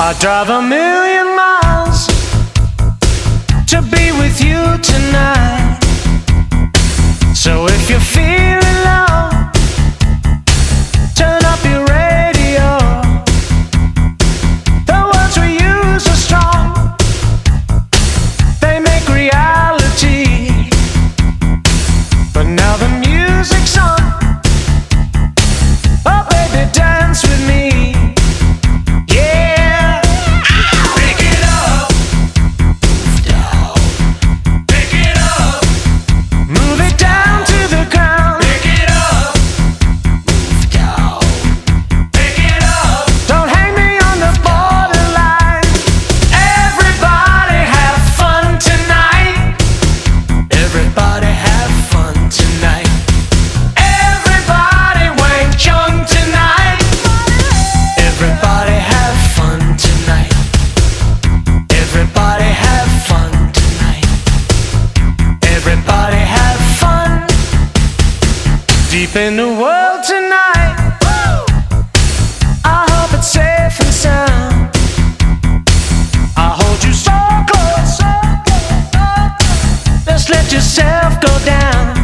I'd drive a million miles to be with you tonight. So if you're feeling low, turn up your radio. The words we use are strong, they make reality. But now the music's on, oh baby, dance with me. Deep in the world tonight, I hope it's safe and sound. I hold you so close, just let yourself go down.